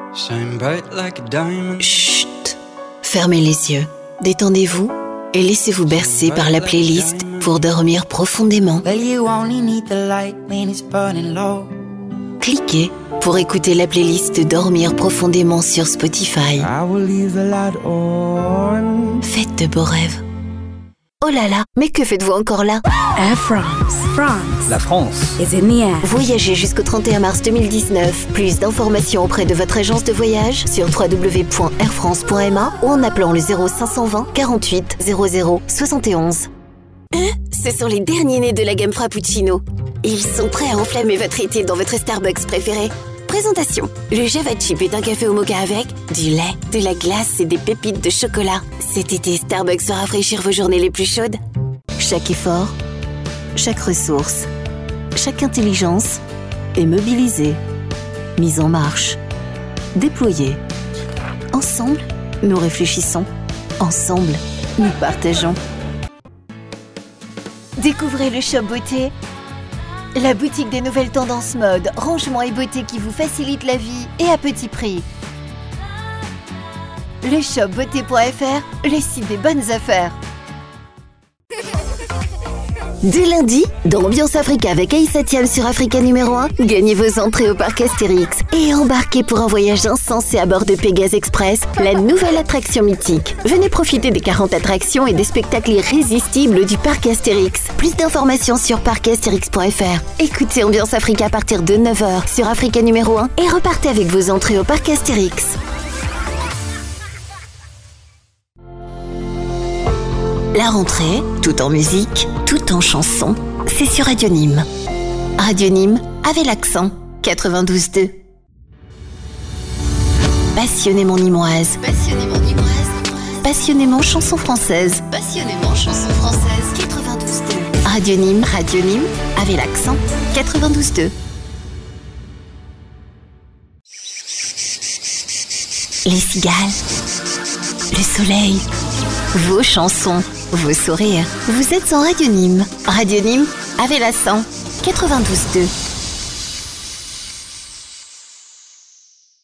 Chut, fermez les yeux, détendez-vous et laissez-vous bercer par la playlist pour dormir profondément. Cliquez pour écouter la playlist Dormir profondément sur Spotify. Faites de beaux rêves. Oh là là, mais que faites-vous encore là? Air France. La France is in the air. Voyagez jusqu'au 31 mars 2019. Plus d'informations auprès de votre agence de voyage sur www.airfrance.ma ou en appelant le 0520 48 00 71. Ce sont les derniers nés de la gamme Frappuccino. Ils sont prêts à enflammer votre été dans votre Starbucks préféré. Présentation. Le Java Chip est un café au mocha avec du lait, de la glace et des pépites de chocolat. Cet été, Starbucks va rafraîchir vos journées les plus chaudes. Chaque effort, chaque ressource, chaque intelligence est mobilisée, mise en marche, déployée. Ensemble, nous réfléchissons. Ensemble, nous partageons. Découvrez le Shop Beauté, la boutique des nouvelles tendances mode, rangement et beauté qui vous facilite la vie et à petit prix. Le shopbeauté.fr, le site des bonnes affaires. Dès lundi, dans Ambiance Africa avec Aïssa Thiam sur Africa numéro 1, gagnez vos entrées au parc Astérix et embarquez pour un voyage insensé à bord de Pégase Express, la nouvelle attraction mythique. Venez profiter des 40 attractions et des spectacles irrésistibles du parc Astérix. Plus d'informations sur parcastérix.fr. Écoutez Ambiance Africa à partir de 9h sur Africa numéro 1 et repartez avec vos entrées au parc Astérix. La rentrée, tout en musique, tout en chansons, c'est sur Radio Nîmes. Radio Nîmes avec l'accent 92.2. Passionnément nîmoise. Passionnément chanson française. 92.2. Radio Nîmes avec l'accent 92.2. Les cigales, le soleil, vos chansons, vos sourires. Vous êtes en Radio Nîmes. Radio Nîmes avec l'accent 92.2.